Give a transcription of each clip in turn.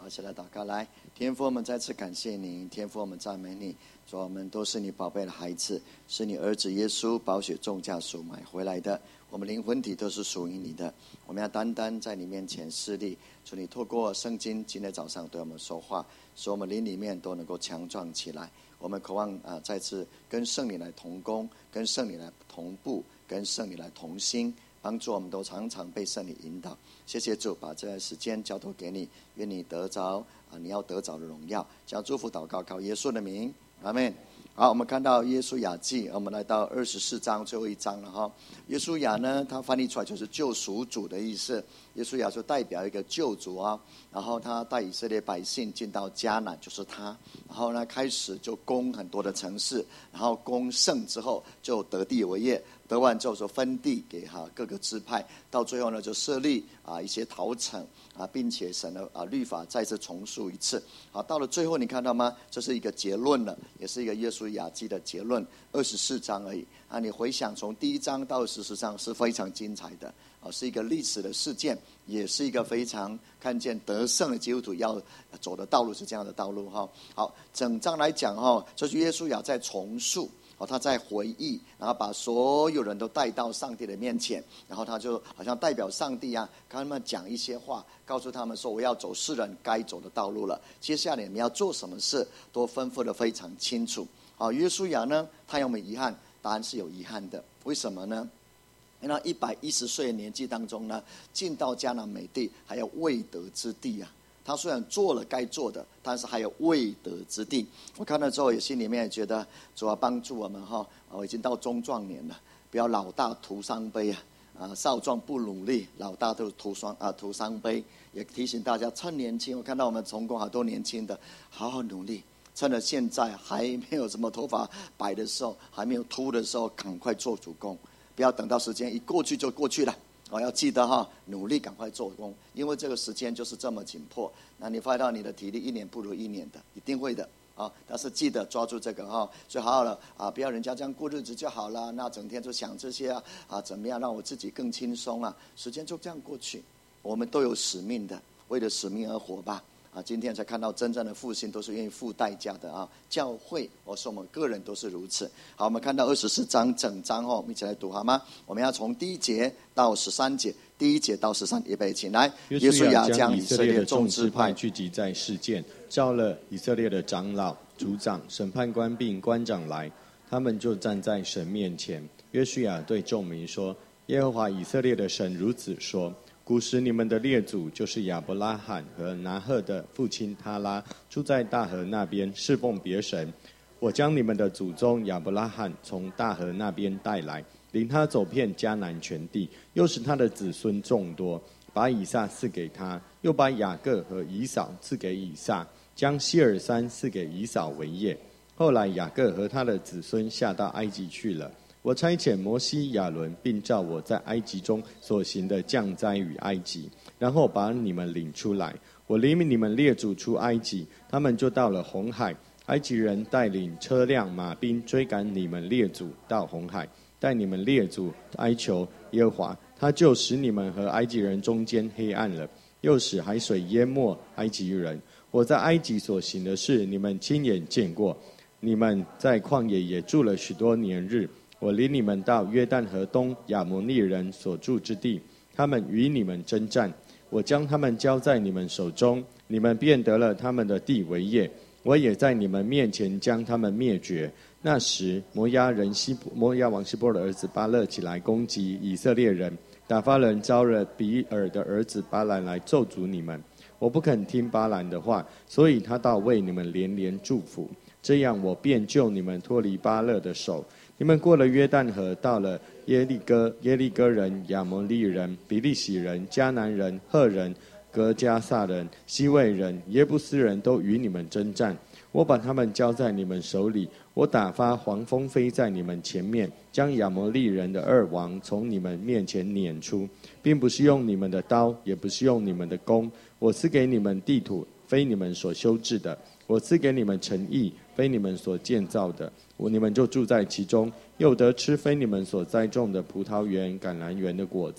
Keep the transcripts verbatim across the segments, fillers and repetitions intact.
一起来祷告。来，天父，我们再次感谢你，天父，我们赞美你，主，我们都是你宝贝的孩子，是你儿子耶稣宝血重价赎买回来的，我们灵魂体都是属于你的，我们要单单在你面前施力。主，你透过圣经今天早上对我们说话，使我们灵里面都能够强壮起来。我们渴望啊，再次跟圣灵来同工，跟圣灵来同步，跟圣灵来同心，帮助我们都常常被圣灵引导。谢谢主，把这段时间交托给你，愿你得着啊你要得着的荣耀。将祝福祷告靠耶稣的名，阿们。好，我们看到约书亚记，我们来到二十四章最后一章了哈。约书亚呢，他翻译出来就是救赎主的意思。约书亚就代表一个救主啊，然后他带以色列百姓进到迦南，就是他。然后呢，开始就攻很多的城市，然后攻胜之后就得地为业。得完之后就分地给哈各个支派，到最后呢就设立啊一些逃城啊，并且神的啊律法再次重述一次。好，到了最后你看到吗？这是一个结论了，也是一个约书亚记的结论，二十四章而已啊。你回想从第一章到二十四章是非常精彩的啊，是一个历史的事件，也是一个非常看见得胜的基督徒要走的道路是这样的道路哈。好，整章来讲哈，就是约书亚在重述。哦，他在回忆，然后把所有人都带到上帝的面前，然后他就好像代表上帝啊，跟他们讲一些话，告诉他们说：“我要走世人该走的道路了。接下来你们要做什么事，都吩咐得非常清楚。”好，约书亚呢，他有没有遗憾？答案是有遗憾的。为什么呢？因为一百一十岁的年纪当中呢，进到迦南美地，还有未得之地啊。他虽然做了该做的，但是还有未得之地。我看了之后，也心里面也觉得主要帮助我们哈。我已经到中壮年了，不要老大徒伤悲啊！啊，少壮不努力，老大都徒伤啊徒伤悲。也提醒大家，趁年轻，我看到我们从工好多年轻的，好好努力，趁着现在还没有什么头发白的时候，还没有秃的时候，赶快做主工，不要等到时间一过去就过去了。哦，要记得哈，努力赶快做工，因为这个时间就是这么紧迫。那你发现到你的体力一年不如一年的，一定会的啊！但是记得抓住这个哈，最好了啊，不要人家这样过日子就好了。那整天就想这些啊啊，怎么样让我自己更轻松啊？时间就这样过去，我们都有使命的，为了使命而活吧。啊，今天才看到真正的复兴都是愿意付代价的啊！教会，我说我们个人都是如此。好，我们看到二十四章整章哦，我们一起来读好吗？我们要从第一节到十三节，第一节到十三，预备起来。 约书亚将以色列的众支派聚集在示剑，召了以色列的长老、族长、审判官并官长来，他们就站在神面前。约书亚对众民说：“耶和华以色列的神如此说。古时你们的列祖就是亚伯拉罕和拿赫的父亲他拉，住在大河那边侍奉别神。我将你们的祖宗亚伯拉罕从大河那边带来，领他走遍迦南全地，又使他的子孙众多，把以撒赐给他，又把雅各和以扫赐给以撒，将希尔山赐给以扫为业。后来雅各和他的子孙下到埃及去了。我差遣摩西、亚伦，并照我在埃及中所行的降灾与埃及，然后把你们领出来。我领你们列祖出埃及，他们就到了红海。埃及人带领车辆、马兵追赶你们列祖到红海，带你们列祖哀求耶和华，他就使你们和埃及人中间黑暗了，又使海水淹没埃及人。我在埃及所行的事，你们亲眼见过。你们在旷野也住了许多年日。我领你们到约旦河东亚摩利人所住之地，他们与你们征战，我将他们交在你们手中，你们便得了他们的地为业。我也在你们面前将他们灭绝。那时摩押人西摩押王西波的儿子巴勒起来攻击以色列人，打发人招了比尔的儿子巴兰来咒诅你们。我不肯听巴兰的话，所以他倒为你们连连祝福。这样我便救你们脱离巴勒的手。你们过了约旦河，到了耶利哥，耶利哥人、亚摩利人、比利洗人、迦南人、赫人、格加撒人、西魏人、耶布斯人都与你们征战。我把他们交在你们手里，我打发黄蜂飞在你们前面，将亚摩利人的二王从你们面前撵出，并不是用你们的刀，也不是用你们的弓。我赐给你们地土，非你们所修治的；我赐给你们城邑，非你们所建造的。我你们就住在其中，又得吃非你们所栽种的葡萄园、橄榄园的果子。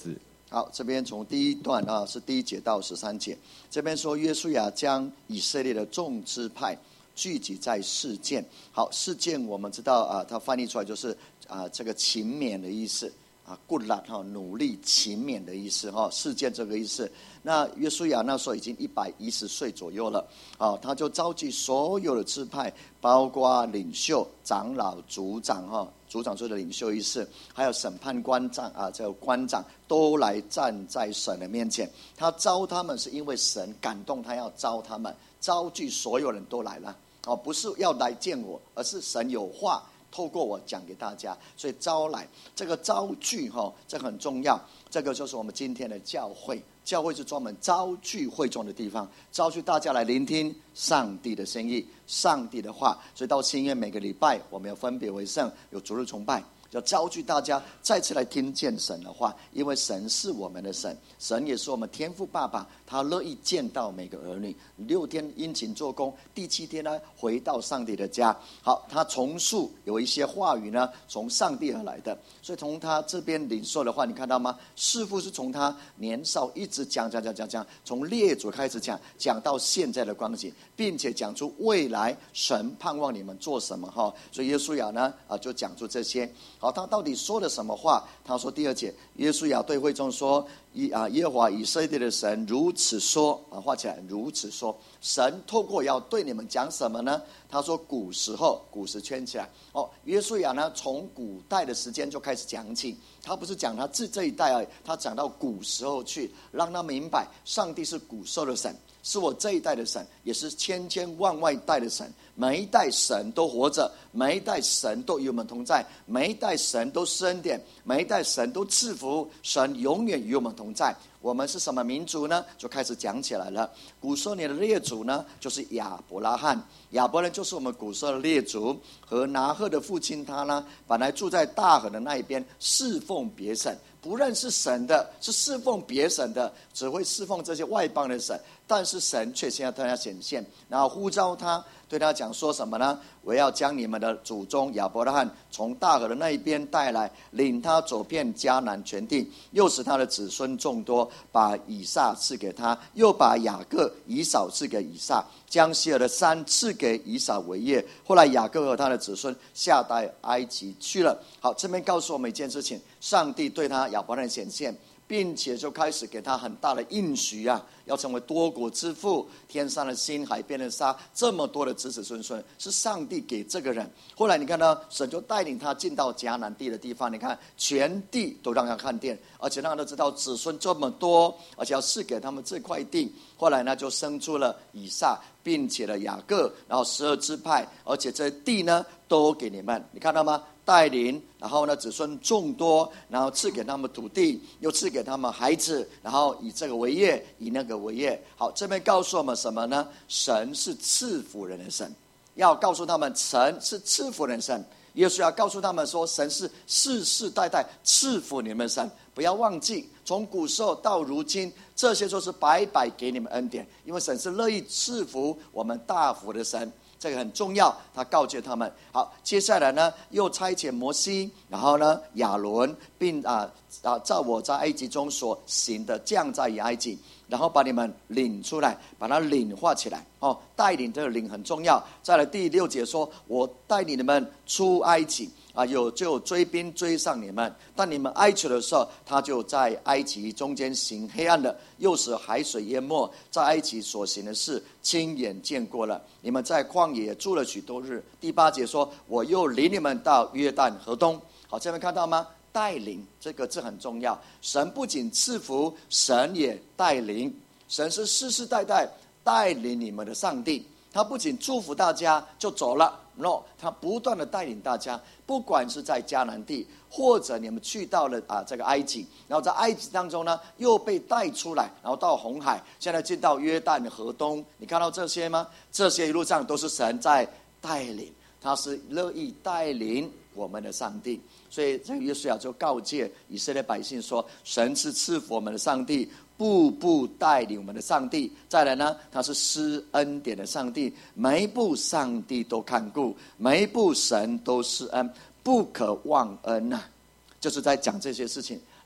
好，这边从第一段啊，是第一节到十三节，这边说约书亚将以色列的众支派聚集在示剑。好，示剑我们知道啊，它翻译出来就是啊这个勤勉的意思啊，固然哈努力勤勉的意思哈，示剑这个意思。那约书亚那时候已经一百一十岁左右了啊，他就召集所有的支派，包括领袖、长老、族长哈。族长做的领袖意思，还有审判官长啊，这个官长都来站在神的面前。他召他们是因为神感动他要召他们，召集所有人都来了哦，不是要来见我，而是神有话透过我讲给大家，所以招来这个招聚哈，这很重要。这个就是我们今天的教会，教会是专门招聚会众的地方，招聚大家来聆听上帝的声音、上帝的话。所以到新约每个礼拜，我们要分别为圣，有主日崇拜，要招聚大家再次来听见神的话，因为神是我们的神，神也是我们天父爸爸，他乐意见到每个儿女。六天殷勤做工，第七天呢回到上帝的家。好，他重述有一些话语呢从上帝而来的，所以从他这边领受的话，你看到吗？似乎是从他年少一直讲讲讲讲讲，从列祖开始讲，讲到现在的光景，并且讲出未来神盼望你们做什么哈。所以耶稣亚呢啊就讲出这些。好，他到底说了什么话？他说第二节，耶稣亚对会众说：以啊耶和华以色列的神如此说啊，画起来，如此说，神透过要对你们讲什么呢？他说古时候，古时圈起来哦。约书亚呢，从古代的时间就开始讲起，他不是讲他自这一代而已，他讲到古时候去，让他明白上帝是古时候的神，是我这一代的神，也是千千万万代的神。每一代神都活着，每一代神都与我们同在，每一代神都施恩典，每一代神都赐福，神永远与我们同在。我们是什么民族呢？就开始讲起来了。古时候的列祖呢，就是亚伯拉罕，亚伯兰就是我们古时候的列祖。和拿鹤的父亲他呢，本来住在大河的那一边，侍奉别神，不认识神的，是侍奉别神的，只会侍奉这些外邦的神。但是神却先要对他显现，然后呼召他，对他讲说什么呢？我要将你们的祖宗亚伯拉罕从大河的那一边带来，领他走遍迦南全地，又使他的子孙众多，把以撒赐给他，又把雅各、以扫赐给以撒，将西尔的山赐给以扫为业。后来雅各和他的子孙下到埃及去了。好，这边告诉我们一件事情，上帝对他亚伯拉罕显现，并且就开始给他很大的应许啊，要成为多国之父，天上的星，海边的沙，这么多的子子孙孙，是上帝给这个人。后来你看到神就带领他进到迦南地的地方，你看全地都让他看见，而且让他都知道子孙这么多，而且要赐给他们这块地。后来呢，就生出了以撒，并且了雅各，然后十二支派，而且这地呢都给你们，你看到吗？带领，然后呢子孙众多，然后赐给他们土地，又赐给他们孩子，然后以这个为业，以那个为业。好，这边告诉我们什么呢？神是赐福人的神，要告诉他们神是赐福人的神。耶稣要告诉他们说，神是世世代代赐福你们的神。不要忘记，从古时候到如今，这些都是白白给你们恩典，因为神是乐意赐福我们大福的神，这个很重要。他告诫他们。好，接下来呢，又差遣摩西，然后呢亚伦，并啊啊照我在埃及中所行的降在于埃及，然后把你们领出来，把它领化起来哦。带领这个领很重要。再来第六节说，我带领你们出埃及啊，有就有追兵追上你们，但你们哀求的时候，他就在埃及中间行黑暗的，又使海水淹没，在埃及所行的事亲眼见过了。你们在旷野住了许多日。第八节说，我又领你们到约旦河东。好，这边看到吗？带领这个字很重要。神不仅赐福，神也带领。神是世世代代带领你们的上帝，他不仅祝福大家就走了， no， 他不断的带领大家，不管是在迦南地，或者你们去到了啊这个埃及，然后在埃及当中呢又被带出来，然后到红海，现在进到约旦河东。你看到这些吗？这些一路上都是神在带领，他是乐意带领我们的上帝。所以这个约书亚就告诫以色列百姓说，神是赐福我们的上帝，步步带领我们的上帝。再来呢，他是施恩典的上帝，每一步上帝都看顾，每一步神都施恩，不可忘恩啊，就是在讲这些事情。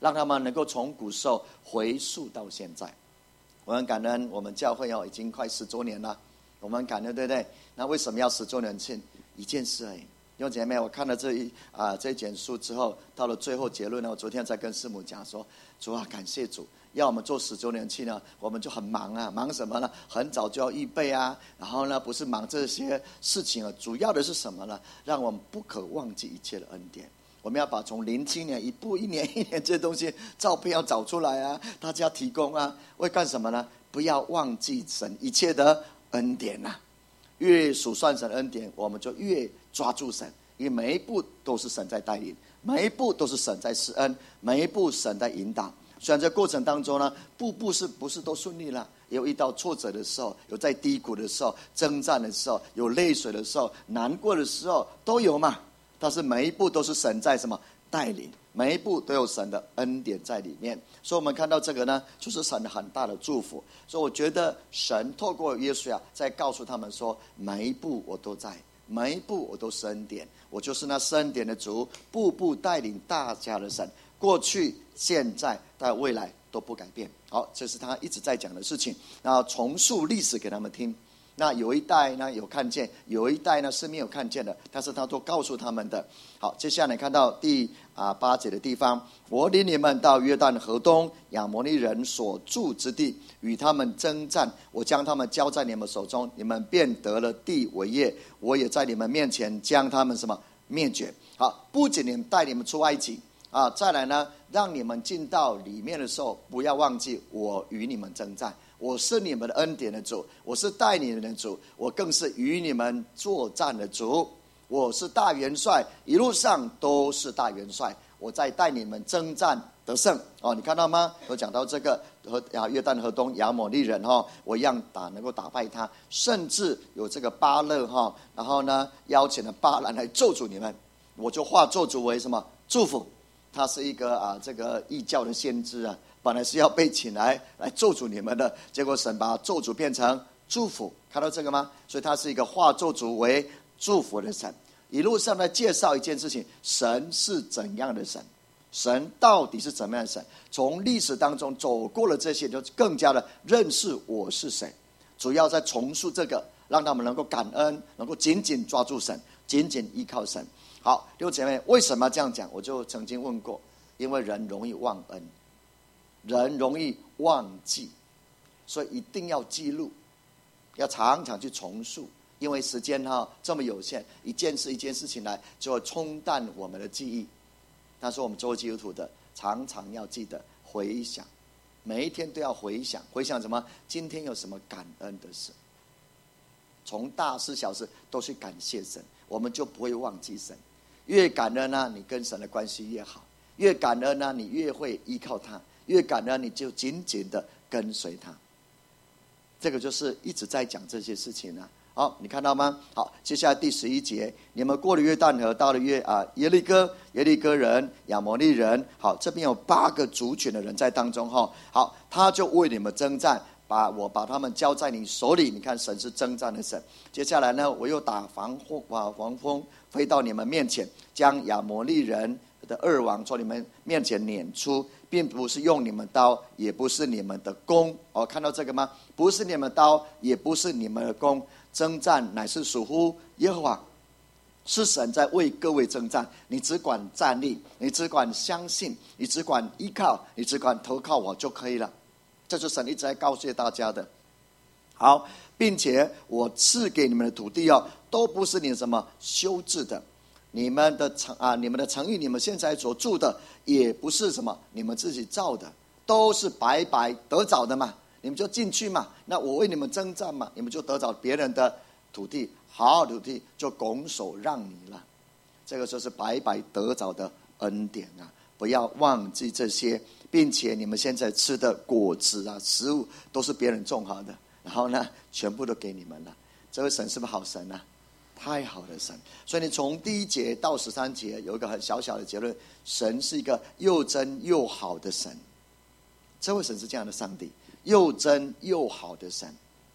让他们能够从古时候回溯到现在。我们感恩我们教会哦，已经快十周年了，我们感恩，对不对？那为什么要十周年庆？一件事而已。弟兄姐妹，我看了这一啊这一卷书之后，到了最后结论呢，我昨天在跟师母讲说，主啊，感谢主，要我们做十周年庆呢，我们就很忙啊，忙什么呢？很早就要预备啊，然后呢，不是忙这些事情啊，主要的是什么呢？让我们不可忘记一切的恩典。我们要把从零七年一步一年一年这些东西照片要找出来啊，大家提供啊，为干什么呢？不要忘记神一切的恩典啊。越数算神恩典，我们就越抓住神，因为每一步都是神在带领，每一步都是神在施恩，每一步神在引导。虽然这过程当中呢，步步是不是都顺利了？也有遇到挫折的时候，有在低谷的时候，征战的时候，有泪水的时候，难过的时候都有嘛。但是每一步都是神在什么带领，每一步都有神的恩典在里面。所以我们看到这个呢，就是神很大的祝福。所以我觉得神透过耶稣啊，在告诉他们说，每一步我都在，每一步我都是恩典，我就是那施恩典的主，步步带领大家的神，过去现在到未来都不改变。好，这是他一直在讲的事情。然后重述历史给他们听。那有一代呢有看见，有一代呢是没有看见的，但是他都告诉他们的。好，接下来看到第啊八节的地方，我领你们到约旦河东亚摩利人所住之地，与他们征战，我将他们交在你们手中，你们便得了地为业，我也在你们面前将他们什么灭绝。好，不仅你们带你们出埃及啊，再来呢，让你们进到里面的时候，不要忘记我与你们征战。我是你们的恩典的主，我是带你们的主，我更是与你们作战的主。我是大元帅，一路上都是大元帅，我在带你们征战得胜。哦，你看到吗？我讲到这个和约旦河东亚摩利人哈、哦，我一样打能够打败他，甚至有这个巴勒哈、哦，然后呢邀请了巴兰来咒诅你们，我就化咒诅为什么祝福？他是一个啊这个异教的先知啊。本来是要被请来来咒诅你们的，结果神把咒诅变成祝福，看到这个吗？所以他是一个化咒诅为祝福的神。一路上来介绍一件事情，神是怎样的神，神到底是怎么样的神。从历史当中走过了这些，就更加的认识我是谁。主要在重述这个，让他们能够感恩，能够紧紧抓住神，紧紧依靠神。好，弟兄姐妹，为什么这样讲？我就曾经问过，因为人容易忘恩，人容易忘记，所以一定要记录，要常常去重述。因为时间哈这么有限，一件事一件事情来就会冲淡我们的记忆。但是我们作为基督徒的，常常要记得回想，每一天都要回想，回想什么？今天有什么感恩的事？从大事小事都去感谢神，我们就不会忘记神。越感恩呢，你跟神的关系越好；越感恩呢，你越会依靠他；越感恩，你就紧紧的跟随他。这个就是一直在讲这些事情啊。好，你看到吗？好，接下来第十一节，你们过了约旦河，到了约啊耶利哥，耶利哥人、亚摩利人。好，这边有八个族群的人在当中哈。好，他就为你们征战，把我把他们交在你手里。你看，神是征战的神。接下来呢，我又打防风啊防风飞到你们面前，将亚摩利人的二王从你们面前撵出，并不是用你们刀，也不是你们的弓。哦，看到这个吗？不是你们刀，也不是你们的弓。征战乃是属乎耶和华，是神在为各位征战。你只管站立，你只管相信，你只管依靠，你只管投靠我就可以了。这是神一直在告诉大家的。好，并且我赐给你们的土地哦，都不是你什么修治的，你们的城啊，你们的城邑，你们现在所住的，也不是什么你们自己造的，都是白白得着的嘛。你们就进去嘛，那我为你们征战嘛，你们就得着别人的土地，好好的土地就拱手让你了。这个就是白白得着的恩典啊！不要忘记这些，并且你们现在吃的果子啊、食物都是别人种好的，然后呢，全部都给你们了。这位神是不是好神啊？太好的神！所以你从第一节到十三节有一个很小小的结论：神是一个又真又好的神。这位神是这样的上帝。又真又好的神，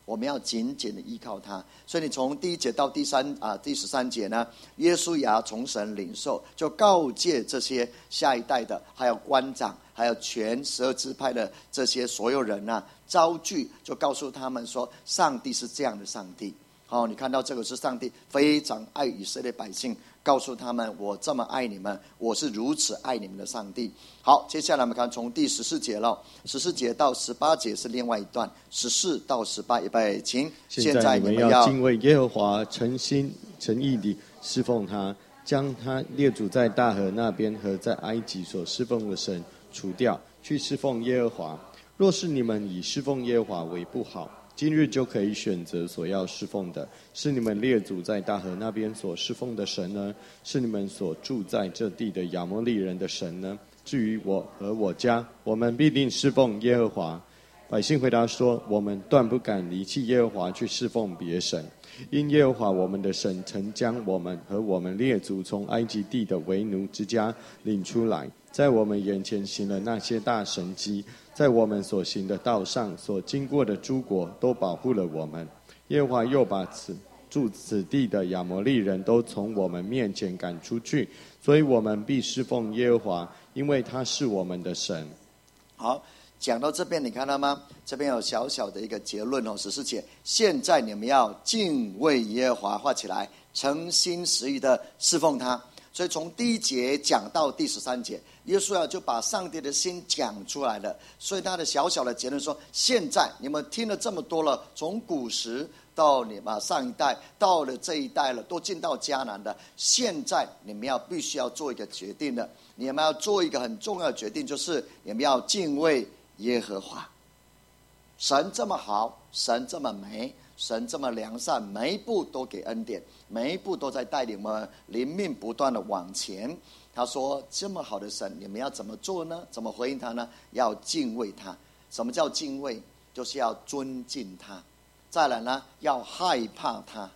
我们要紧紧的依靠他。所以你从第一节到第三啊第十三节呢，耶稣也要从神领受，就告诫这些下一代的，还有官长，还有全十二支派的这些所有人啊，招聚，就告诉他们说，上帝是这样的上帝。好、哦，你看到这个是上帝非常爱以色列百姓，告诉他们我这么爱你们，我是如此爱你们的上帝。好，接下来我们看从第十四节了，十四节到十八节是另外一段，十四到十八预备请。 现在你们要敬畏耶和华，诚心诚意地侍奉他，将他列祖在大河那边和在埃及所侍奉的神除掉，去侍奉耶和华。若是你们以侍奉耶和华为不好，今日就可以选择所要侍奉的，是你们列祖在大河那边所侍奉的神呢？是你们所住在这地的亚摩利人的神呢？至于我和我家，我们必定侍奉耶和华。百姓回答说，我们断不敢离弃耶和华去侍奉别神，因耶和华我们的神曾将我们和我们列祖从埃及地的为奴之家领出来，在我们眼前行了那些大神迹，在我们所行的道上所经过的诸国都保护了我们。耶和华又把此住此地的亚摩利人都从我们面前赶出去，所以我们必侍奉耶和华，因为他是我们的神。 好，讲到这边你看到吗？这边有小小的一个结论哦，十四节，现在你们要敬畏耶和华，画起来，诚心实意的侍奉他。所以从第一节讲到第十三节，耶稣啊就把上帝的心讲出来了。所以他的小小的结论说，现在你们听了这么多了，从古时到你们上一代，到了这一代了，都进到迦南的，现在你们要必须要做一个决定的，你们要做一个很重要的决定，就是你们要敬畏耶和华。神这么好，神这么美，神这么良善，每一步都给恩典，每一步都在带领我们灵命不断的往前。他说这么好的神，你们要怎么做呢？怎么回应他呢？要敬畏他。什么叫敬畏？就是要尊敬他。再来呢，要害怕他。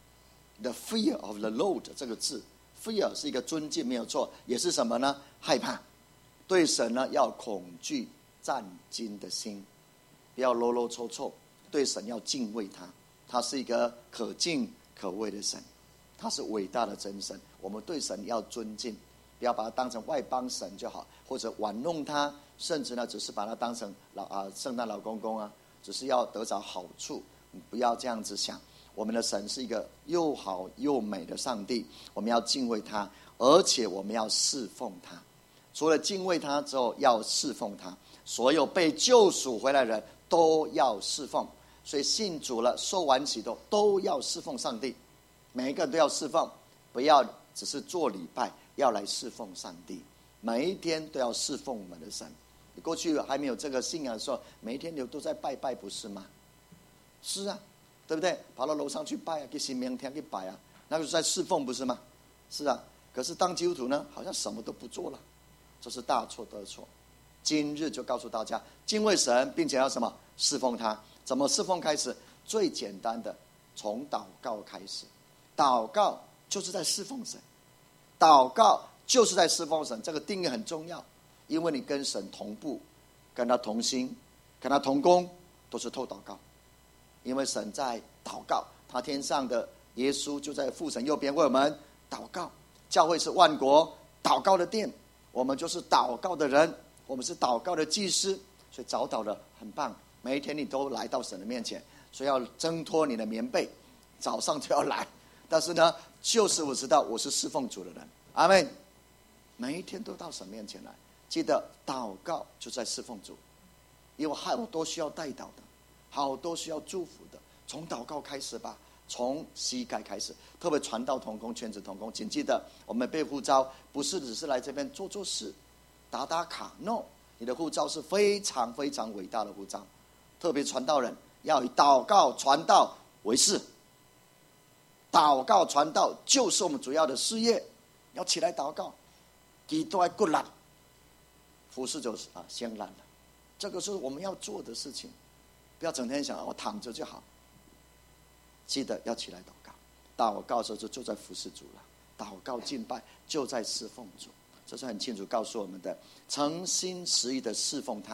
The fear of the Lord 这个字， fear 是一个尊敬没有错，也是什么呢？害怕。对神呢要恐惧战惊的心，不要啰啰嗦嗦，对神要敬畏他。他是一个可敬可畏的神，他是伟大的真神，我们对神要尊敬，不要把他当成外邦神就好，或者玩弄他，甚至呢只是把他当成老啊圣诞老公公啊，只是要得着好处，不要这样子想。我们的神是一个又好又美的上帝，我们要敬畏他，而且我们要侍奉他。除了敬畏他之后，要侍奉他。所有被救赎回来的人都要侍奉，所以信主了、受完洗的都要侍奉上帝。每一个人都要侍奉，不要只是做礼拜，要来侍奉上帝。每一天都要侍奉我们的神。你过去还没有这个信仰的时候，每一天你都在拜拜，不是吗？是啊，对不对？跑到楼上去拜啊，给神明天去拜啊，那个是在侍奉，不是吗？是啊。可是当基督徒呢，好像什么都不做了，这是大错特错。今日就告诉大家，敬畏神，并且要什么？侍奉他。怎么侍奉开始？最简单的，从祷告开始。祷告就是在侍奉神，祷告就是在侍奉神，这个定义很重要，因为你跟神同步，跟他同心，跟他同工，都是透祷告。因为神在祷告，他天上的耶稣就在父神右边为我们祷告。教会是万国祷告的殿，我们就是祷告的人，我们是祷告的祭司，所以早祷的很棒。每一天你都来到神的面前，所以要挣脱你的棉被，早上就要来。但是呢，就是我知道我是侍奉主的人，阿们。每一天都到神面前来，记得祷告就在侍奉主，因为好多需要代祷的，好多需要祝福的，从祷告开始吧，从膝盖开始。特别传道同工、全职同工，请记得我们被呼召不是只是来这边做做事、打打卡 ，no， 你的呼召是非常非常伟大的呼召。特别传道人要以祷告传道为事，祷告传道就是我们主要的事业，要起来祷告，基督爱骨力，服事就是啊先懒了，这个是我们要做的事情，不要整天想我躺着就好，记得要起来祷告，祷告的时候就就在服事主了，祷告敬拜就在侍奉主，这是很清楚告诉我们的，诚心实意的侍奉他。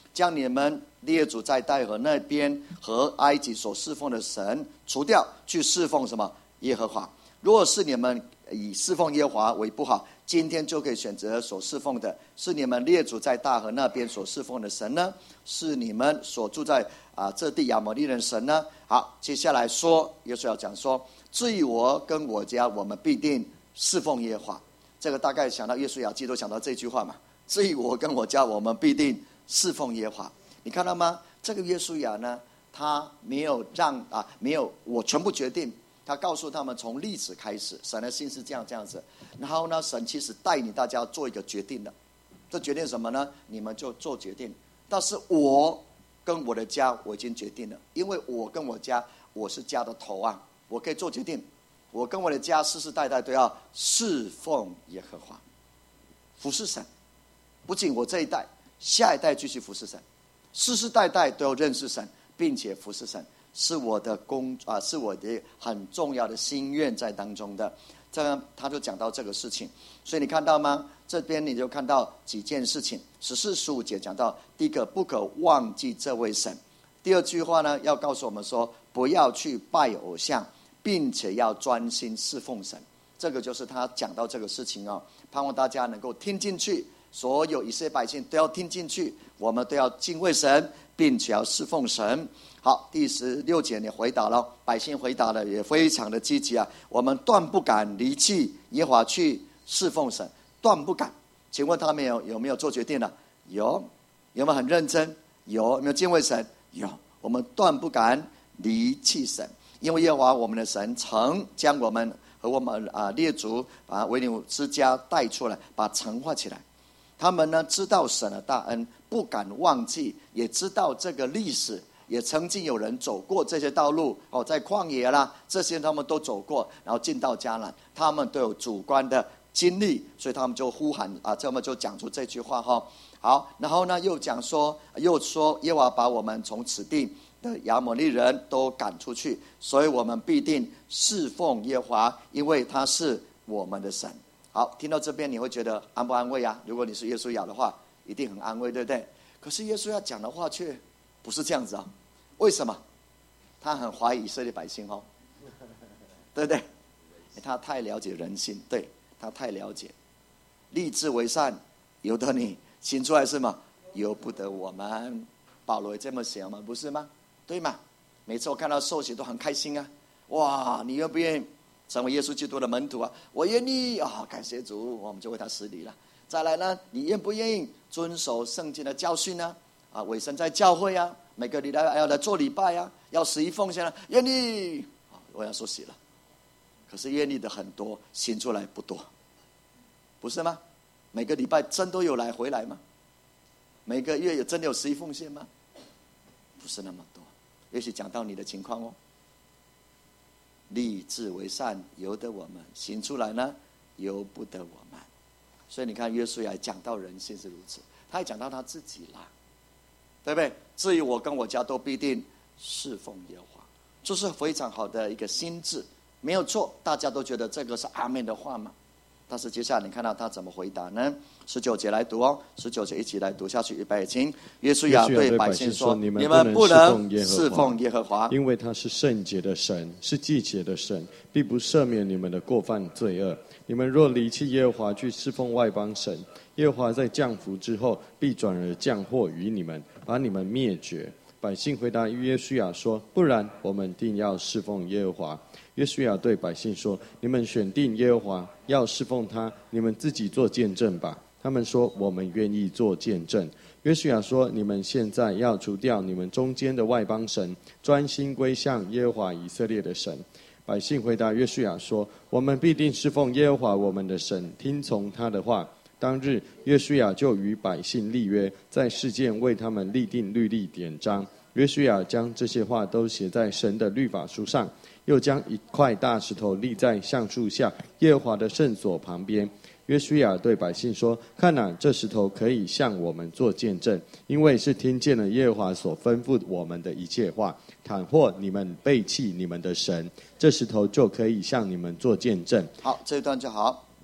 将你们列祖在大河那边和埃及所侍奉的神除掉，去侍奉什么？耶和华。若是你们以侍奉耶和华为不好，今天就可以选择所侍奉的是你们列祖在大河那边所侍奉的神呢，是你们所住在啊这地亚摩利人神呢？好，接下来说，耶稣要讲说，至于我跟我家，我们必定侍奉耶和华。这个大概想到耶稣亚基督想到这句话嘛，至于我跟我家，我们必定侍奉耶和华。你看到吗？这个耶稣亚呢，他没有让啊，没有我全部决定。他告诉他们，从历史开始，神的心是这样这样子。然后呢，神其实带领大家做一个决定的。这决定什么呢？你们就做决定。但是我跟我的家，我已经决定了，因为我跟我家，我是家的头啊，我可以做决定。我跟我的家世世代代都要侍奉耶和华，服侍神。不仅我这一代，下一代继续服侍神，世世代代都要认识神，并且服侍神。是我的工啊，是我的很重要的心愿在当中的。这样他就讲到这个事情，所以你看到吗？这边你就看到几件事情。十四十五节讲到，第一个不可忘记这位神。第二句话呢，要告诉我们说，不要去拜偶像，并且要专心侍奉神。这个就是他讲到这个事情哦，盼望大家能够听进去，所有以色列百姓都要听进去，我们都要敬畏神，并且要侍奉神。好，第十六节你回答了，百姓回答的也非常的积极啊。我们断不敢离弃耶和华去侍奉神，断不敢。请问他们有有没有做决定呢？有。有没有很认真？有。有没有敬畏神？有。我们断不敢离弃神，因为耶和华我们的神曾将我们和我们啊列祖把为牛之家带出来，把城化起来。他们呢知道神的大恩，不敢忘记，也知道这个历史。也曾经有人走过这些道路哦，在旷野啦，这些他们都走过，然后进到迦南，他们都有主观的经历，所以他们就呼喊啊，这么就讲出这句话哈。好，然后呢又讲说，又说耶和华把我们从此地的亚摩利人都赶出去，所以我们必定侍奉耶和华，因为他是我们的神。好，听到这边你会觉得安不安慰啊？如果你是耶稣亚的话，一定很安慰，对不对？可是耶稣要讲的话却不是这样子啊。为什么？他很怀疑以色列百姓哦，对不对？他太了解人性，对，他太了解。立志为善，由得你；行出来是吗？由不得我们。保罗也这么写嘛，不是吗？对吗？每次我看到受洗都很开心啊！哇，你愿不愿意成为耶稣基督的门徒啊？我愿意啊、哦！感谢主，我们就为他施礼了。再来呢，你愿不愿意遵守圣经的教训呢？啊，委身在教会啊。每个礼拜要来做礼拜啊，要十一奉献啊，愿意。我要说洗了，可是愿意的很多，行出来不多，不是吗？每个礼拜真都有来回来吗？每个月有真的有十一奉献吗？不是那么多。也许讲到你的情况哦。立志为善，由得我们；行出来呢，由不得我们。所以你看，约书亚讲到人性是如此，他也讲到他自己啦。对不对？至于我跟我家都必定侍奉耶和华，这是非常好的一个心志，没有错。大家都觉得这个是阿们的话嘛。但是接下来你看到他怎么回答呢？十九节来读哦，十九节一起来读下去，预备起。约书亚对百姓说：“你们不能侍奉耶和华， 因为他是圣洁的神，是季节的神，必不赦免你们的过犯罪恶。你们若离弃耶和华去侍奉外邦神，耶和华在降福之后，必转而降祸于你们，把你们灭绝。”百姓回答约书亚说：“不然，我们定要侍奉耶和华。”约书亚对百姓说：“你们选定耶和华，要侍奉他，你们自己做见证吧。”他们说：“我们愿意做见证。”约书亚说：“你们现在要除掉你们中间的外邦神，专心归向耶和华以色列的神。”百姓回答约书亚说：“我们必定侍奉耶和华我们的神，听从他的话。”当日，约书亚就与百姓立约，在示剑为他们立定律例典章。约书亚将这些话都写在神的律法书上，又将一块大石头立在橡树下耶和华的圣所旁边。约书亚对百姓说：“看哪，这石头可以向我们做见证，因为是听见了耶和华所吩咐我们的一切话。倘或你们背弃你们的神，这石头就可以向你们做见证。” 好，这一段就好。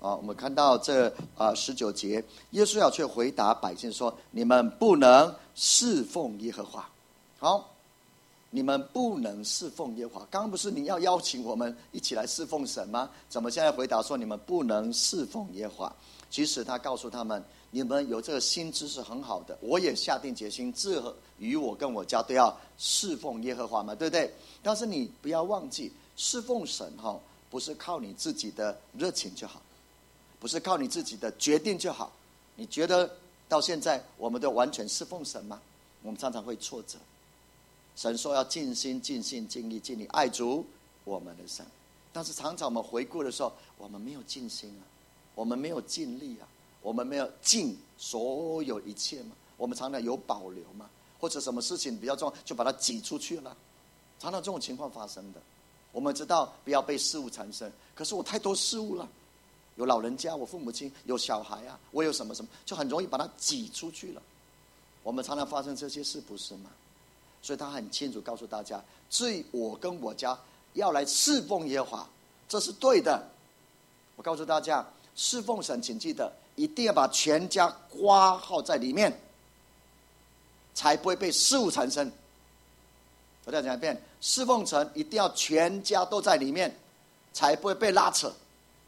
啊，我们看到这啊十九节，耶稣要却回答百姓说：“你们不能侍奉耶和华。”好，你们不能侍奉耶和华。刚刚不是你要邀请我们一起来侍奉神吗？怎么现在回答说你们不能侍奉耶和华？其实他告诉他们，你们有这个心知是很好的，我也下定决心，自于我跟我家都要侍奉耶和华嘛，对不对？但是你不要忘记，侍奉神哈，不是靠你自己的热情就好，不是靠你自己的决定就好。你觉得到现在我们都完全侍奉神吗？我们常常会挫折。神说要尽心尽性尽力尽力爱主我们的神，但是常常我们回顾的时候，我们没有尽心啊，我们没有尽力啊，我们没有尽所有一切嘛，我们常常有保留嘛，或者什么事情比较重要就把它挤出去了，常常这种情况发生的。我们知道不要被事物缠身，可是我太多事物了，有老人家，我父母亲，有小孩啊，我有什么什么，就很容易把它挤出去了。我们常常发生这些事，不是吗？所以他很清楚告诉大家，至于我跟我家要来侍奉耶和华，这是对的。我告诉大家，侍奉神请记得一定要把全家挂号在里面，才不会被事物缠身。我再讲一遍，侍奉神一定要全家都在里面，才不会被拉扯。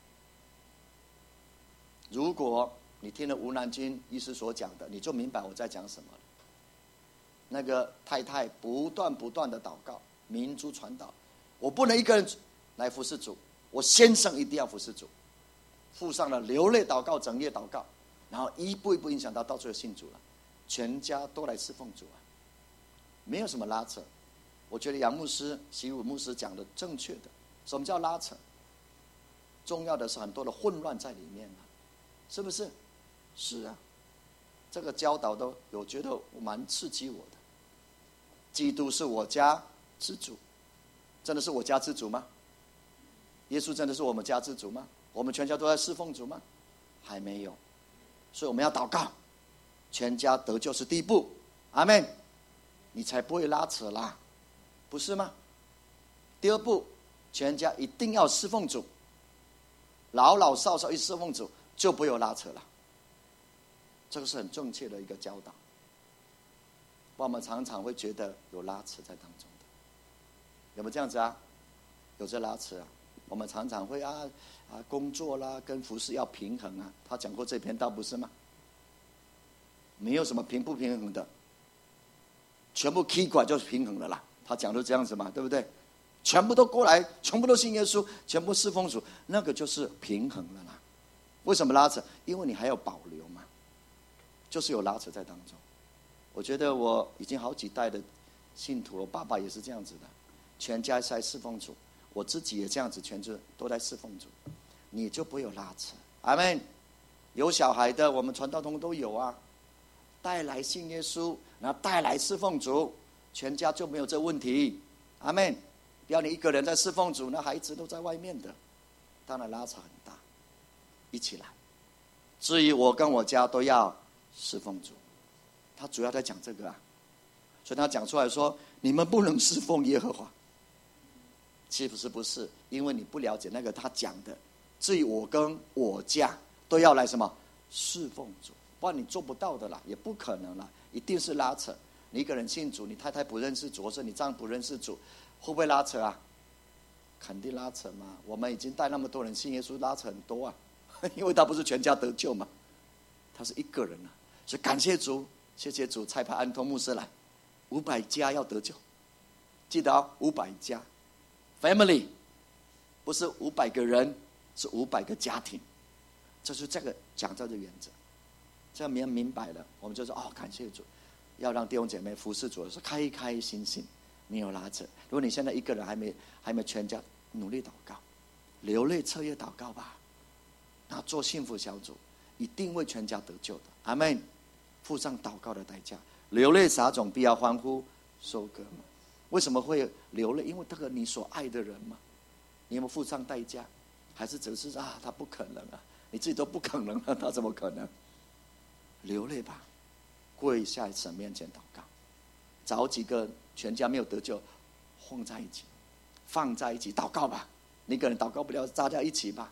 如果你听了吴南军医师所讲的，你就明白我在讲什么了。那个太太不断不断的祷告，民族传导，我不能一个人来服侍主，我先生一定要服侍主，附上了流泪祷告，整夜祷告，然后一步一步影响到到最后信主了，全家都来侍奉主啊，没有什么拉扯。我觉得杨牧师、习武牧师讲的正确的。什么叫拉扯？重要的是很多的混乱在里面啊，是不是？是啊，这个教导都有觉得蛮刺激我的。基督是我家之主，真的是我家之主吗？耶稣真的是我们家之主吗？我们全家都在侍奉主吗？还没有，所以我们要祷告，全家得救是第一步，阿们，你才不会拉扯啦，不是吗？第二步，全家一定要侍奉主，老老少少一侍奉主，就不会有拉扯了。这个是很正确的一个教导。我们常常会觉得有拉扯在当中的，有没有这样子啊？有这拉扯啊？我们常常会啊啊工作啦跟服事要平衡啊。他讲过这篇道不是吗？没有什么平不平衡的，全部 key 过来就是平衡的啦。他讲的这样子嘛，对不对？全部都过来，全部都信耶稣，全部侍奉主，那个就是平衡了啦。为什么拉扯？因为你还有保留嘛，就是有拉扯在当中。我觉得我已经好几代的信徒，我爸爸也是这样子的，全家在侍奉主，我自己也这样子，全家都在侍奉主，你就不会有拉扯。阿们。有小孩的，我们传道同都有啊，带来信耶稣，然后带来侍奉主，全家就没有这问题。阿们。不要你一个人在侍奉主，那孩子都在外面的，当然拉扯很大。一起来，至于我跟我家都要侍奉主。他主要在讲这个啊，所以他讲出来说，你们不能侍奉耶和华。其实不是，因为你不了解那个他讲的，至于我跟我家都要来什么侍奉主，不然你做不到的啦，也不可能啦，一定是拉扯。你一个人信主，你太太不认识主，或者你丈夫不认识主，会不会拉扯啊？肯定拉扯嘛。我们已经带那么多人信耶稣，拉扯很多啊，因为他不是全家得救嘛，他是一个人啊。所以感谢主，谢谢主差派安托牧师来，五百家要得救，记得啊，五百家 ，family， 不是五百个人，是五百个家庭，这是这个讲这个原则。这样明明白了，我们就说哦，感谢主，要让弟兄姐妹服侍主的时候开开心心，没有拉扯。如果你现在一个人还没还没全家，努力祷告，流泪彻夜祷告吧，然后做幸福小组，一定会全家得救的。阿们。付上祷告的代价，流泪撒种必要欢呼收割嘛。为什么会流泪？因为这个你所爱的人嘛，你有没有付上代价？还是只是啊，他不可能啊，你自己都不可能了，他怎么可能？流泪吧，跪下神面前祷告，找几个全家没有得救，混在一起，放在一起祷告吧。你一个人祷告不了，大家一起吧，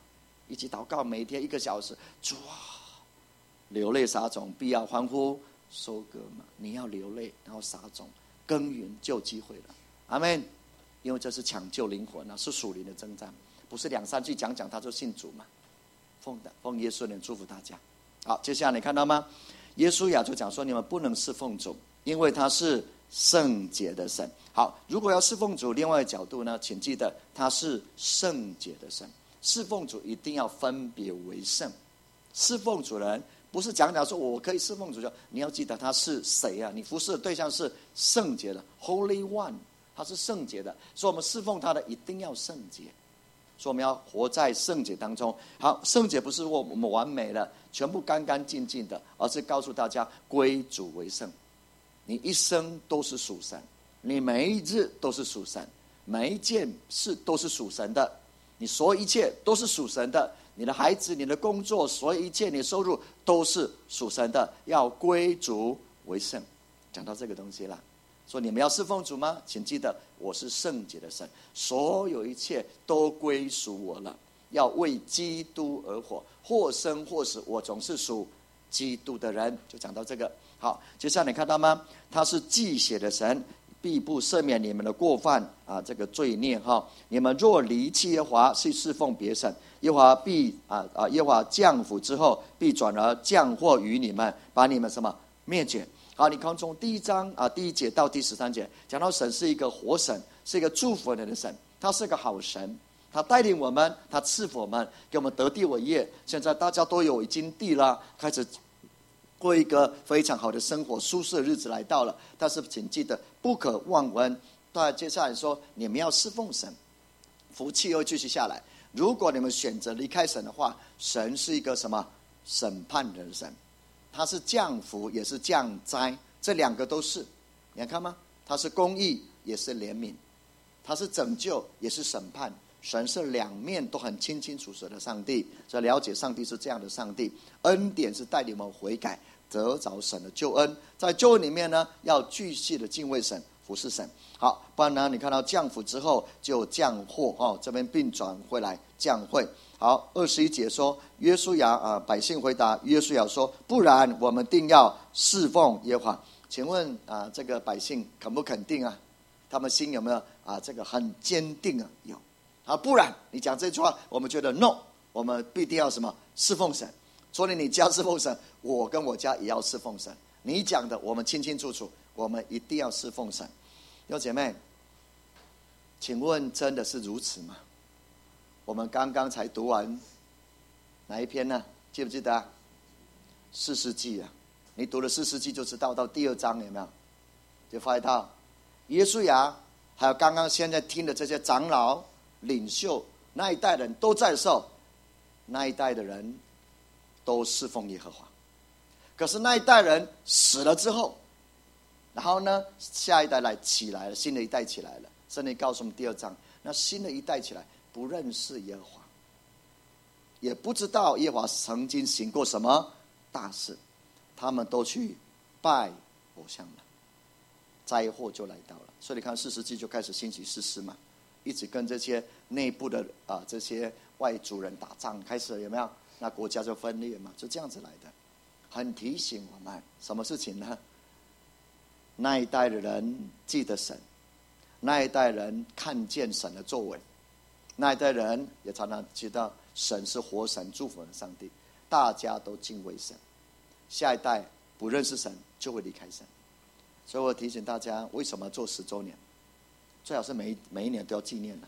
一起祷告，每天一个小时，主啊，流泪撒种，必要欢呼收割嘛。你要流泪，然后撒种，耕耘就有机会了。阿们。因为这是抢救灵魂啊，是属灵的征战，不是两三句讲讲他就信主嘛。奉的奉耶稣的名祝福大家。好，接下来你看到吗？耶稣呀就讲说，你们不能侍奉主，因为他是圣洁的神。好，如果要侍奉主，另外一个角度呢，请记得他是圣洁的神。侍奉主一定要分别为圣。侍奉主的人不是讲讲说我可以侍奉主，你要记得他是谁啊？你服侍的对象是圣洁的 Holy One， 他是圣洁的，所以我们侍奉他的一定要圣洁。所以我们要活在圣洁当中。好，圣洁不是我们完美了，全部干干净净的，而是告诉大家归主为圣。你一生都是属神，你每一日都是属神，每一件事都是属神的，你所有一切都是属神的。你的孩子、你的工作，所有一切你的收入都是属神的，要归主为圣。讲到这个东西了，说你们要侍奉主吗？请记得我是圣洁的神，所有一切都归属我了，要为基督而活，或生或死，我总是属基督的人。就讲到这个。好，接下来你看到吗？他是祭血的神，必不赦免你们的过犯啊，这个罪孽哈。你们若离弃耶和华，去侍奉别神，耶和华必啊啊，耶和华降福之后，必转而降祸于你们，把你们什么灭绝。好，你看从第一章啊第一节到第十三节，讲到神是一个活神，是一个祝福人的神，他是个好神，他带领我们，他赐福我们，给我们得地为业。现在大家都有已经地了，开始过一个非常好的生活，舒适的日子来到了。但是请记得不可忘恩。那接下来说，你们要侍奉神，福气又继续下来。如果你们选择离开神的话，神是一个什么审判人的神，他是降福也是降灾，这两个都是。你看吗？他是公义也是怜悯，他是拯救也是审判。神是两面都很清清楚楚的上帝，所以了解上帝是这样的上帝。恩典是带领我们悔改，得着神的救恩。在救恩里面呢，要继续的敬畏神，服侍神。好，不然呢，你看到降福之后就降祸哦，这边并转回来降惠。好，二十一节说，约书亚啊，百姓回答约书亚说：“不然，我们定要侍奉耶和华。”请问啊，这个百姓肯不肯定啊？他们心有没有啊？这个很坚定啊？有。啊，不然你讲这句话，我们觉得 no， 我们必定要什么侍奉神。除了你家侍奉神，我跟我家也要侍奉神。你讲的我们清清楚楚，我们一定要侍奉神。弟兄姐妹，请问真的是如此吗？我们刚刚才读完哪一篇呢？记不记得啊？士师记啊，你读了士师记就知道，到第二章有没有？就发现到约书亚还有刚刚现在听的这些长老领袖那一代人都在的时候，那一代的人都侍奉耶和华。可是那一代人死了之后，然后呢，下一代来起来了，新的一代起来了。圣经告诉我们第二章，那新的一代起来不认识耶和华，也不知道耶和华曾经行过什么大事，他们都去拜偶像了，灾祸就来到了。所以你看士师记就开始兴起士师嘛，一直跟这些内部的啊、呃、这些外族人打仗，开始有没有？那国家就分裂嘛，就这样子来的。很提醒我们什么事情呢？那一代的人记得神，那一代人看见神的作为，那一代人也常常知道神是活神，祝福的上帝，大家都敬畏神。下一代不认识神，就会离开神。所以我提醒大家，为什么做十周年？最好是每每一年都要纪念的，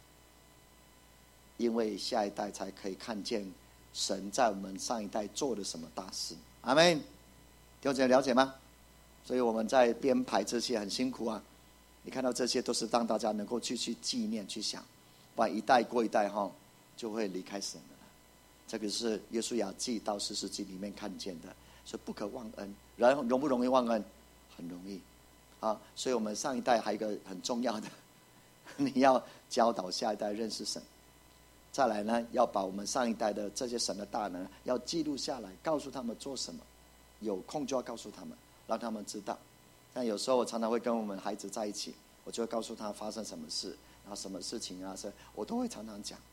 因为下一代才可以看见神在我们上一代做了什么大事。阿们，弟兄姐妹了解吗？所以我们在编排这些很辛苦啊。你看到这些都是让大家能够去去纪念、去想，不然一代过一代哈，就会离开神了。这个是约书亚记到士师记里面看见的，所以不可忘恩。人容不容易忘恩？很容易啊。所以我们上一代还有一个很重要的，你要教导下一代认识神。再来呢，要把我们上一代的这些神的大能要记录下来，告诉他们做什么，有空就要告诉他们，让他们知道。但有时候我常常会跟我们孩子在一起，我就会告诉他发生什么事，然后什么事情啊，是我都会常常讲。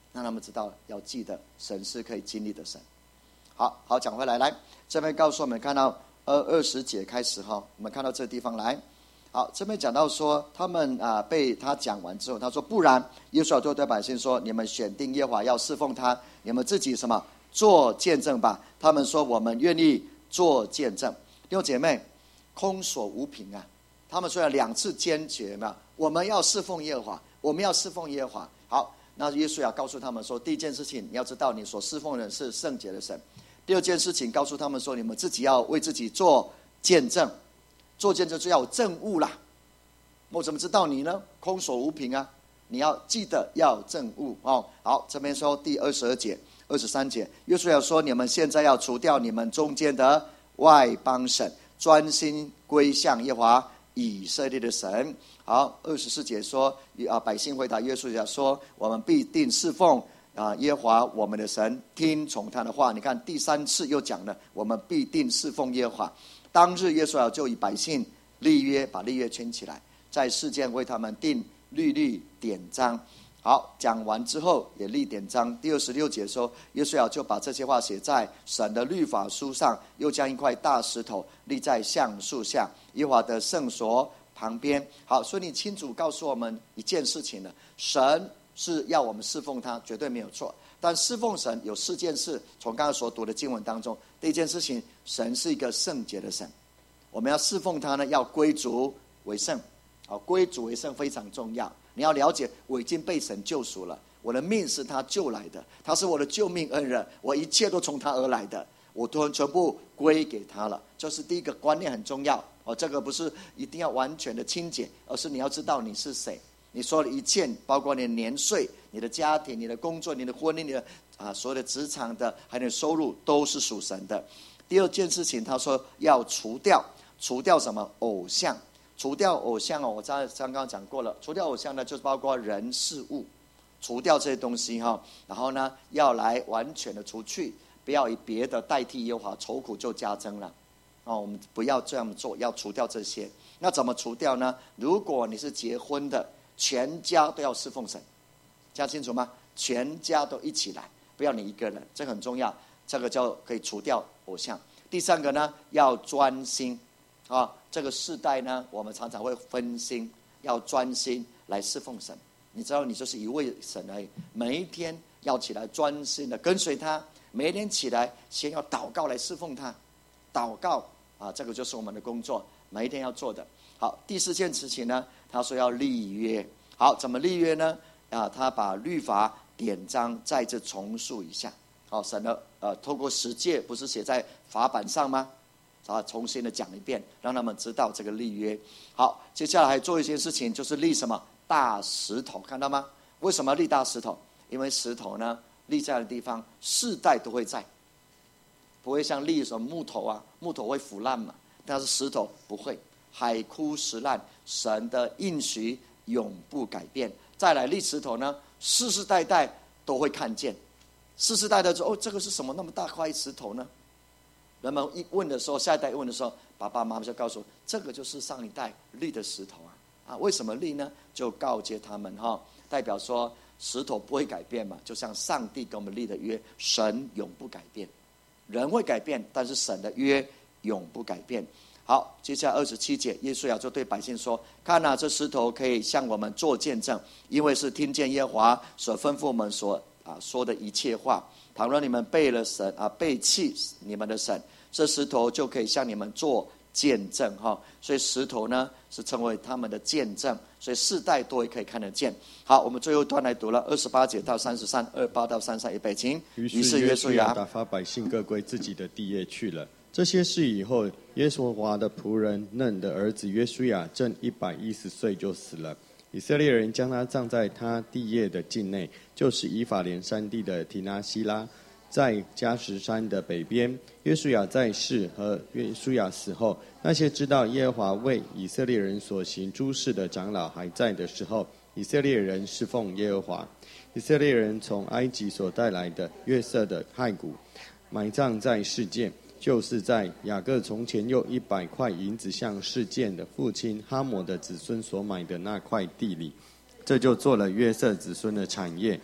让他们知道要记得神是可以经历的神。好好讲回来，来这边告诉我们，看到二二十节开始哈，我们看到这个地方来。好，这边讲到说，他们啊被他讲完之后，他说不然，耶稣就对百姓说：你们选定耶和华要侍奉他，你们自己什么做见证吧。他们说我们愿意做见证。弟兄姐妹，空所无凭啊！他们虽然两次坚决嘛，我们要侍奉耶和华，我们要侍奉耶和华。好，那耶稣要告诉他们说，第一件事情，你要知道你所侍奉的是圣洁的神。第二件事情，告诉他们说，你们自己要为自己做见证。做见证就要有证物啦，我怎么知道你呢？空手无凭啊！你要记得要有证物哦。好，这边说第二十二节、二十三节，约书亚说：你们现在要除掉你们中间的外邦神，专心归向耶和华以色列的神。好，二十四节说啊，百姓回答约书亚说：我们必定侍奉啊耶和华我们的神，听从他的话。你看第三次又讲了，我们必定侍奉耶和华。当日耶稣亚就与百姓立约，把立约圈起来，在世间为他们定律例典章。好，讲完之后也立典章。第二十六节说，耶稣亚就把这些话写在神的律法书上，又将一块大石头立在橡树下，耶和华的圣所旁边。好，所以你清楚告诉我们一件事情了，神是要我们侍奉他，绝对没有错。但侍奉神有四件事，从刚才所读的经文当中，第一件事情，神是一个圣洁的神，我们要侍奉他呢，要归主为圣。好，归主为圣非常重要。你要了解，我已经被神救赎了，我的命是他救来的，他是我的救命恩人，我一切都从他而来的，我都全部归给他了。这是第一个观念很重要哦，这个不是一定要完全的清洁，而是你要知道你是谁。你说的一切，包括你的年岁、你的家庭、你的工作、你的婚姻、你的啊所有的职场的，还有你的收入，都是属神的。第二件事情，他说要除掉，除掉什么？偶像。除掉偶像哦，我刚刚刚讲过了，除掉偶像呢，就是包括人事物，除掉这些东西哈。然后呢，要来完全的除去，不要以别的代替耶和华，愁苦就加增了。哦，我们不要这样做，要除掉这些。那怎么除掉呢？如果你是结婚的，全家都要侍奉神，讲清楚吗？全家都一起来，不要你一个人，这很重要。这个叫可以除掉偶像。第三个呢，要专心啊。这个世代呢，我们常常会分心，要专心来侍奉神。你知道，你就是一位神而已。每一天要起来专心的跟随他，每一天起来先要祷告来侍奉他，祷告啊，这个就是我们的工作，每一天要做的。好，第四件事情呢，他说要立约。好，怎么立约呢？啊，他把律法典章再次重述一下。好，神的呃，透过十诫不是写在法版上吗？啊，重新的讲一遍，让他们知道这个立约。好，接下来还做一件事情，就是立什么大石头，看到吗？为什么要立大石头？因为石头呢，立在的地方世代都会在，不会像立什么木头啊，木头会腐烂嘛，但是石头不会，海枯石烂，神的应许永不改变。再来立石头呢，世世代代都会看见，世世代代说，哦，这个是什么那么大块石头呢？人们一问的时候，下一代问的时候，爸爸妈妈就告诉我，这个就是上一代立的石头啊！啊，为什么立呢？就告诫他们哈，代表说石头不会改变嘛，就像上帝跟我们立的约，神永不改变，人会改变，但是神的约永不改变。好，接下来二十七节，耶稣亚就对百姓说：看啊，这石头可以向我们做见证，因为是听见耶和华所吩咐我们所啊说的一切话。倘若你们背了神啊，背弃你们的神，这石头就可以向你们做见证哈。所以石头呢是成为他们的见证，所以世代都会可以看得见。好，我们最后一段来读了二十八节到三十三，二八到三十三，预备，请。 于是约书亚打发百姓各归自己的地业去了。这些事以后，耶和华的仆人嫩的儿子约书亚正一百一十岁就死了。以色列人将他葬在他地业的境内，就是以法莲山地的提拿西拉，在加什山的北边。约书亚在世和约书亚死后，那些知道耶和华为以色列人所行诸事的长老还在的时候，以色列人侍奉耶和华。以色列人从埃及所带来的约瑟的骸骨，埋葬在示剑，就是在雅各从前用一百块银子向示剑的父亲哈摩的子孙所买的那块地里，这就做了约瑟子孙的产业。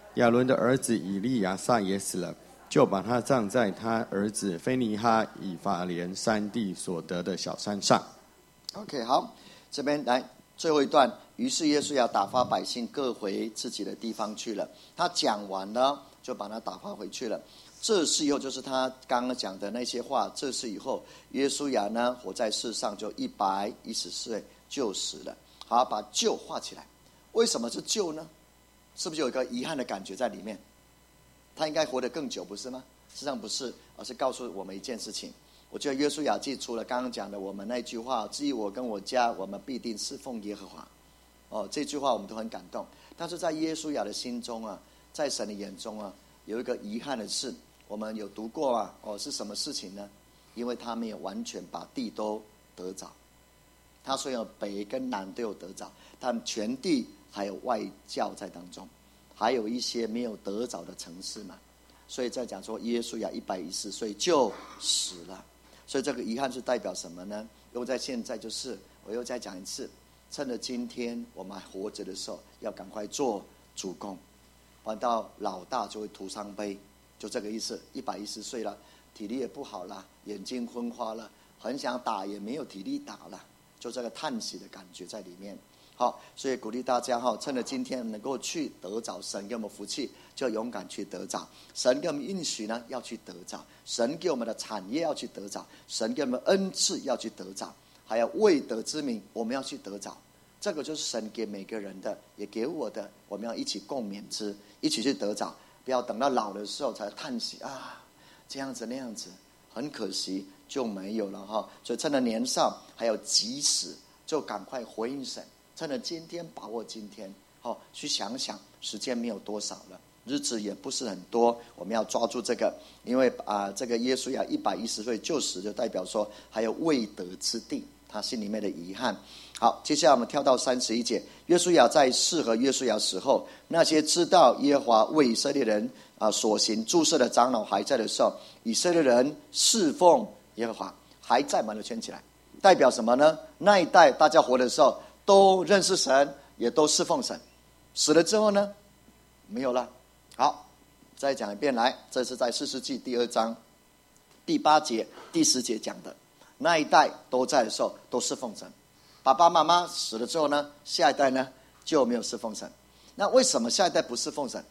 亚伦的儿子以利亚撒也死了，就把他葬在他儿子菲尼哈以法莲山地所得的小山上。 OK， 好，这边来最后一段。于是约书亚打发百姓各回自己的地方去了。他讲完了，就把他打发回去了。这事以后，就是他刚刚讲的那些话。这事以后，约书亚呢活在世上就一百一十岁就死了。好，把旧画起来。为什么是旧呢？是不是有一个遗憾的感觉在里面？他应该活得更久，不是吗？实际上不是，而是告诉我们一件事情。我觉得约书亚记除了刚刚讲的我们那句话，至于我跟我家，我们必定侍奉耶和华。哦，这句话我们都很感动。但是在约书亚的心中啊，在神的眼中啊，有一个遗憾的事，我们有读过啊。哦，是什么事情呢？因为他没有完全把地都得着。他虽然北跟南都有得着，但全地还有外教在当中，还有一些没有得着的城市嘛。所以在讲说约书亚一百一十岁就死了。所以这个遗憾是代表什么呢？又在现在，就是我又再讲一次，趁着今天我们还活着的时候，要赶快做主工，不然到老大就会徒伤悲，就这个意思。一百一十岁了，体力也不好了，眼睛昏花了，很想打也没有体力打了，就这个叹息的感觉在里面。好，所以鼓励大家哈，趁着今天能够去得着神给我们福气，就勇敢去得着。神给我们应许呢，要去得着；神给我们的产业要去得着；神给我们恩赐要去得着，还有未得之名我们要去得着。这个就是神给每个人的，也给我的，我们要一起共勉之，一起去得着。不要等到老的时候才叹息啊，这样子那样子，很可惜就没有了哈。所以趁着年少还有及时，就赶快回应神。趁着今天，把握今天，好、哦、去想想，时间没有多少了，日子也不是很多，我们要抓住这个，因为啊、呃，这个约书亚一百一十岁就死，就代表说还有未得之地，他心里面的遗憾。好，接下来我们跳到三十一节，约书亚在世和约书亚死后，那些知道耶和华为以色列人啊、呃、所行诸事的长老还在的时候，以色列人侍奉耶和华还在，把它圈起来，代表什么呢？那一代大家活的时候，都认识神，也都侍奉神。死了之后呢，没有了。好，再讲一遍来，这是在士师记第二章第八节、第十节讲的。那一代都在的时候，都侍奉神。爸爸妈妈死了之后呢，下一代呢就没有侍奉神。那为什么下一代不侍奉神？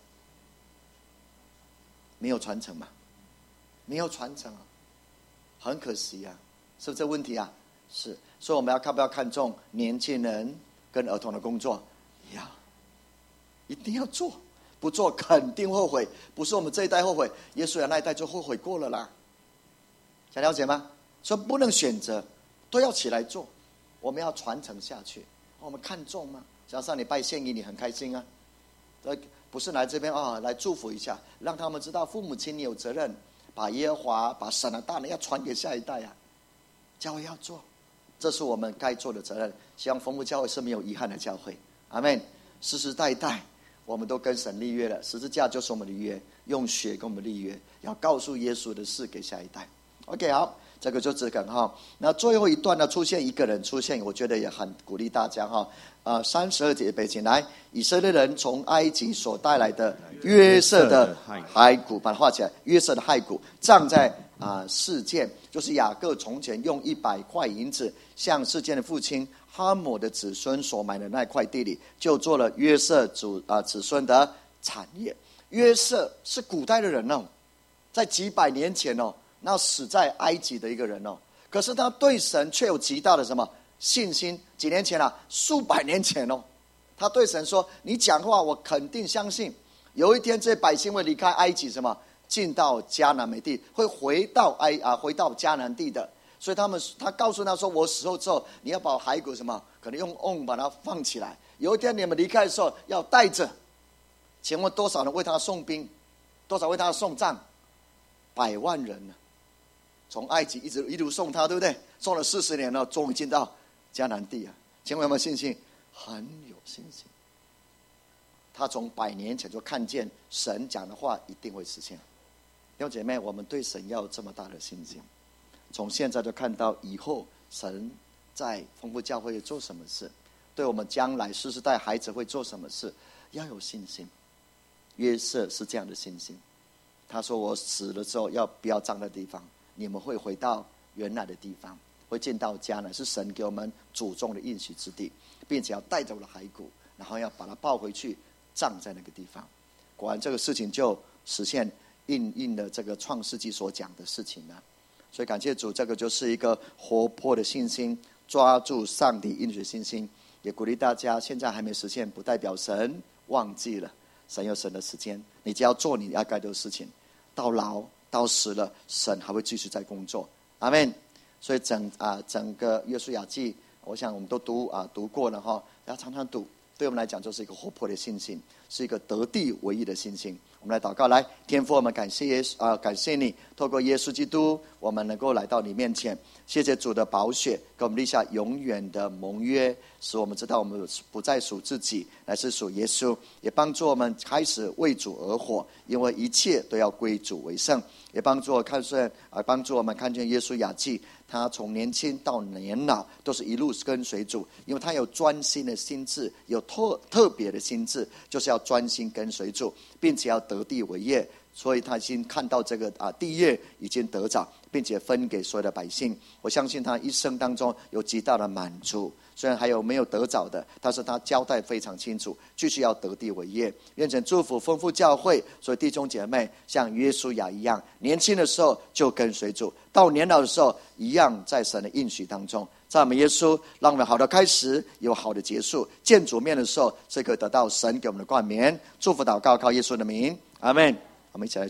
没有传承嘛，没有传承啊，很可惜啊，是不是这问题啊？是。所以我们要看不要看重年轻人跟儿童的工作？要，一定要做，不做肯定后悔。不是我们这一代后悔，耶稣亚那一代就后悔过了啦。想了解吗？所以不能选择，都要起来做。我们要传承下去，我们看重吗？加上你拜献仪，你很开心啊。不是来这边啊、哦，来祝福一下，让他们知道父母亲你有责任，把耶和华、把神的大能要传给下一代啊。教会要做。这是我们该做的责任。希望丰富教会是没有遗憾的教会。阿们。世世代代我们都跟神立约了，十字架就是我们的约，用血跟我们立约，要告诉耶稣的事给下一代。 OK， 好，这个就这个哈。那最后一段呢，出现一个人出现，我觉得也很鼓励大家哈。呃，三十二节背起来，以色列人从埃及所带来的约瑟的骸骨，把它画起来。约瑟的骸骨葬在啊示剑，就是雅各从前用一百块银子向示剑的父亲哈抹的子孙所买的那块地里，就做了约瑟子啊子孙的产业。约瑟是古代的人哦，在几百年前哦，那死在埃及的一个人哦，可是他对神却有极大的什么信心？几年前啊，数百年前哦，他对神说：“你讲话，我肯定相信，有一天这些百姓会离开埃及，什么进到迦南美地，会回到埃啊，回到迦南地的。”所以他们，他告诉他说：“我死后之后，你要把我骸骨什么，可能用瓮把它放起来。有一天你们离开的时候，要带着。”请问多少人为他送兵？多少为他送葬？百万人呢、啊，从埃及一直一路送他，对不对？送了四十年了，终于进到迦南地啊！请问有没有信心？很有信心。他从百年前就看见神讲的话一定会实现。弟兄姐妹，我们对神要有这么大的信心，从现在就看到以后神在丰富教会做什么事，对我们将来世世代孩子会做什么事，要有信心。 约瑟是这样的信心，他说我死了之后要不要葬的地方，你们会回到原来的地方，会见到迦南，是神给我们祖宗的应许之地，并且要带着我的骸骨，然后要把它抱回去葬在那个地方。果然这个事情就实现，应应了这个创世纪所讲的事情了。所以感谢主，这个就是一个活泼的信心，抓住上帝应许的信心。也鼓励大家，现在还没实现不代表神忘记了，神有神的时间，你只要做你要该做的事情，到老到死了，神还会继续在工作。阿们。所以整啊整个约书亚记，我想我们都读啊读过了哈，要常常读，对我们来讲就是一个活泼的信心，是一个得地为业的信心。我们来祷告，来，天父，我们感谢耶稣啊，感谢你，透过耶稣基督，我们能够来到你面前。谢谢主的宝血，给我们立下永远的盟约，使我们知道我们不再属自己，乃是属耶稣，也帮助我们开始为主而活，因为一切都要归主为圣。也帮助我看见啊，帮助我们看见耶稣亚记，他从年轻到年老都是一路跟随主，因为他有专心的心志，有特特别的心志，就是要专心跟随主，并且要得地为业。所以他已经看到这个啊地业已经得着，并且分给所有的百姓。我相信他一生当中有极大的满足，虽然还有没有得着的，但是他交代非常清楚，继续要得地为业。愿神祝福丰富教会，所以弟兄姐妹像约书亚一样，年轻的时候就跟随主，到年老的时候一样在神的应许当中。赞美耶稣，让我们好的开始有好的结束，见主面的时候是可以得到神给我们的冠冕。祝福祷告靠耶稣的名，阿们。我们一起来